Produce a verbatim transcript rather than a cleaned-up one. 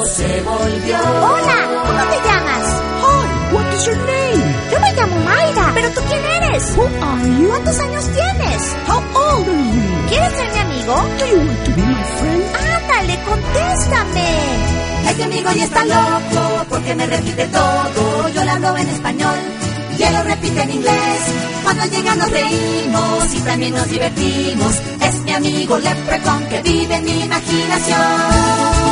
loco se volvió. Hola, ¿cómo te llamas? Hi, what is your name? Yo me llamo Mayra. ¿Pero tú quién eres? Who are you? ¿Cuántos años tienes? How old are you? ¿Quieres ser mi amigo? Do you want to be my friend? Ándale, contéstame. Este amigo ya está loco porque me repite todo. Yo le hablo en español y él lo repite en inglés. Cuando llega nos reímos y también nos divertimos. Es mi amigo Leprechaun que vive en mi imaginación.